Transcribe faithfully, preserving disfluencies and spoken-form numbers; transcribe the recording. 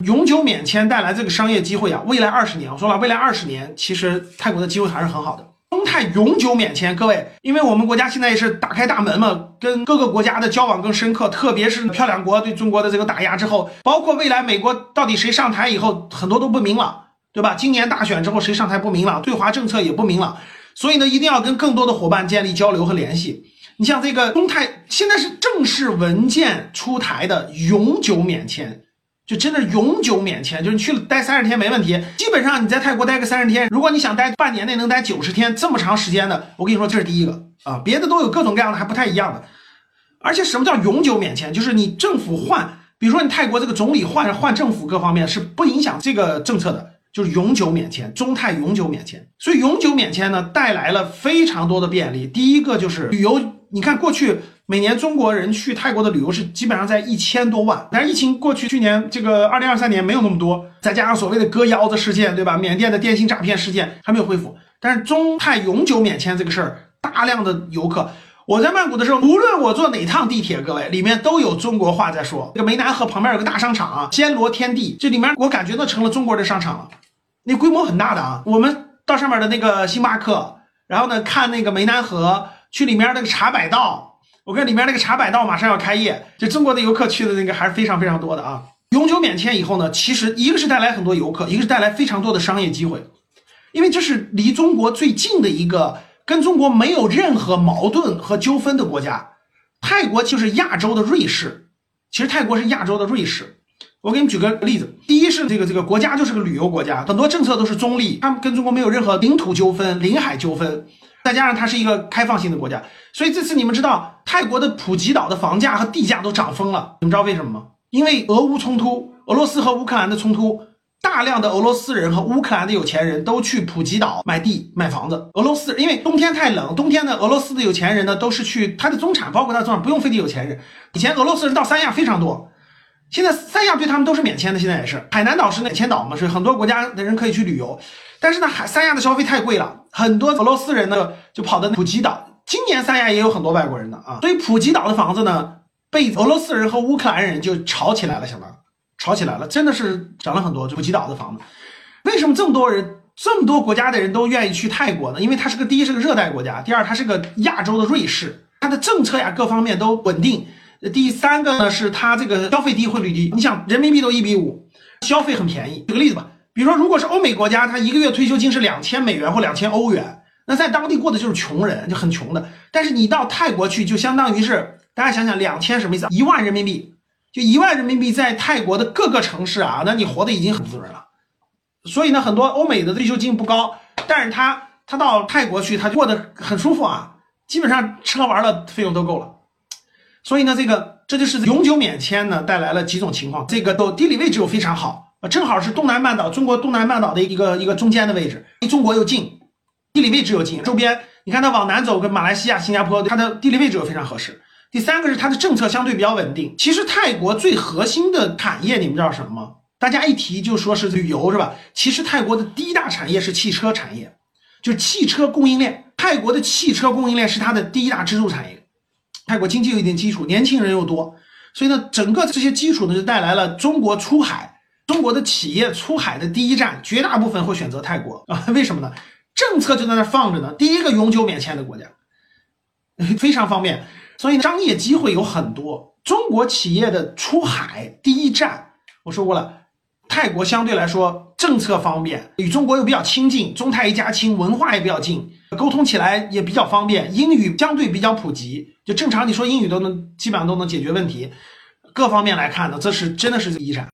永久免签带来这个商业机会啊，未来二十年，我说了，未来二十年其实泰国的机会还是很好的。中泰永久免签，各位，因为我们国家现在也是打开大门嘛，跟各个国家的交往更深刻，特别是漂亮国对中国的这个打压之后，包括未来美国到底谁上台以后，很多都不明朗，对吧？今年大选之后谁上台不明朗，对华政策也不明朗，所以呢，一定要跟更多的伙伴建立交流和联系。你像这个中泰现在是正式文件出台的永久免签。就真的永久免签，就是你去了待三十天没问题。基本上你在泰国待个三十天，如果你想待半年内能待九十天，这么长时间的，我跟你说这是第一个啊，别的都有各种各样的还不太一样的。而且什么叫永久免签？就是你政府换，比如说你泰国这个总理换换政府各方面是不影响这个政策的，就是永久免签，中泰永久免签。所以永久免签呢带来了非常多的便利。第一个就是旅游，你看过去每年中国人去泰国的旅游是基本上在一千多万，但是疫情过去，去年这个二零二三年没有那么多，再加上所谓的割腰子事件，对吧？缅甸的电信诈骗事件还没有恢复，但是中泰永久免签这个事儿，大量的游客。我在曼谷的时候，无论我坐哪趟地铁，各位里面都有中国话在说。这个湄南河旁边有个大商场啊，暹罗天地，这里面我感觉都成了中国的商场了，那规模很大的啊。我们到上面的那个星巴克，然后呢看那个湄南河，去里面那个茶百道。我看里面那个茶百道马上要开业，就中国的游客去的那个还是非常非常多的啊。永久免签以后呢，其实一个是带来很多游客，一个是带来非常多的商业机会，因为这是离中国最近的一个跟中国没有任何矛盾和纠纷的国家。泰国就是亚洲的瑞士，其实泰国是亚洲的瑞士。我给你举个例子，第一是这个这个国家就是个旅游国家，很多政策都是中立，他们跟中国没有任何领土纠纷、领海纠纷。再加上它是一个开放性的国家，所以这次你们知道泰国的普吉岛的房价和地价都涨疯了，你们知道为什么吗？因为俄乌冲突，俄罗斯和乌克兰的冲突，大量的俄罗斯人和乌克兰的有钱人都去普吉岛买地买房子。俄罗斯因为冬天太冷，冬天呢俄罗斯的有钱人呢都是去他的中产，包括他的中产不用非得有钱人。以前俄罗斯人到三亚非常多，现在三亚对他们都是免签的，现在也是海南岛是免签岛嘛，所以很多国家的人可以去旅游。但是呢，海三亚的消费太贵了，很多俄罗斯人呢就跑到普吉岛。今年三亚也有很多外国人的啊，所以普吉岛的房子呢被俄罗斯人和乌克兰人就炒起来了，想到炒起来了，真的是涨了很多。普吉岛的房子，为什么这么多人、这么多国家的人都愿意去泰国呢？因为它是个第一是个热带国家，第二它是个亚洲的瑞士，它的政策呀各方面都稳定。第三个呢是它这个消费低、汇率低，你想人民币都一比五，消费很便宜。举个例子吧。比如说如果是欧美国家，他一个月退休金是两千美元或两千欧元，那在当地过的就是穷人，就很穷的。但是你到泰国去就相当于是，大家想想两千什么意思？一万人民币，就一万人民币在泰国的各个城市啊，那你活得已经很富人了。所以呢，很多欧美的退休金不高，但是他他到泰国去，他过得很舒服啊，基本上吃喝玩乐费用都够了。所以呢，这个这就是永久免签呢带来了几种情况，这个都地理位置又非常好。正好是东南半岛，中国东南半岛的一个一个中间的位置，离中国又近，地理位置又近，周边你看它往南走，跟马来西亚、新加坡，它的地理位置又非常合适。第三个是它的政策相对比较稳定。其实泰国最核心的产业，你们知道什么吗？大家一提就说是旅游，是吧？其实泰国的第一大产业是汽车产业，就是汽车供应链。泰国的汽车供应链是它的第一大支柱产业。泰国经济有一定基础，年轻人又多，所以呢，整个这些基础呢就带来了中国出海。中国的企业出海的第一站，绝大部分会选择泰国啊？为什么呢？政策就在那放着呢。第一个永久免签的国家，非常方便，所以商业机会有很多。中国企业的出海第一站，我说过了，泰国相对来说政策方便，与中国又比较亲近，中泰一家亲，文化也比较近，沟通起来也比较方便，英语相对比较普及，就正常你说英语都能基本上都能解决问题。各方面来看呢，这是真的是第一站。